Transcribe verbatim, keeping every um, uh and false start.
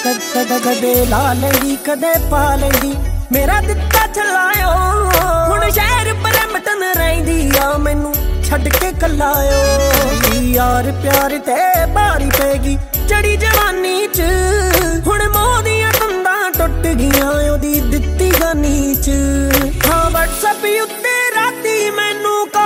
ਕਦੇ ਕਦੇ ਲਾ ਲੈਂਦੀ ਕਦੇ ਪਾ ਲੈਂਦੀ ਮੇਰਾ ਦਿੱਤਾ ਚਲਾਇਓ। ਹੁਣ ਸ਼ਹਿਰ ਬਰਮਟਨ ਰਹਿੰਦੀ ਆ ਮੈਨੂੰ ਛੱਡ ਕੇ ਕੱਲਾਇਓ। ਯਾਰ ਪਿਆਰ ਤੇ ਭਾਰੀ ਪੈਗੀ ਚੜੀ ਜਵਾਨੀ ਚ ਹੁਣ ਮੋਹ ਦੀਆਂ ਤੰਦਾਂ ਟੁੱਟ ਗਈਆਂ ਉਹਦੀ ਦਿੱਤੀ ਗਾਨੀ ਚ। ਹਾਂ ਵਟਸਐਪ ਉੱਤੇ ਰਾਤੀ ਮੈਨੂੰ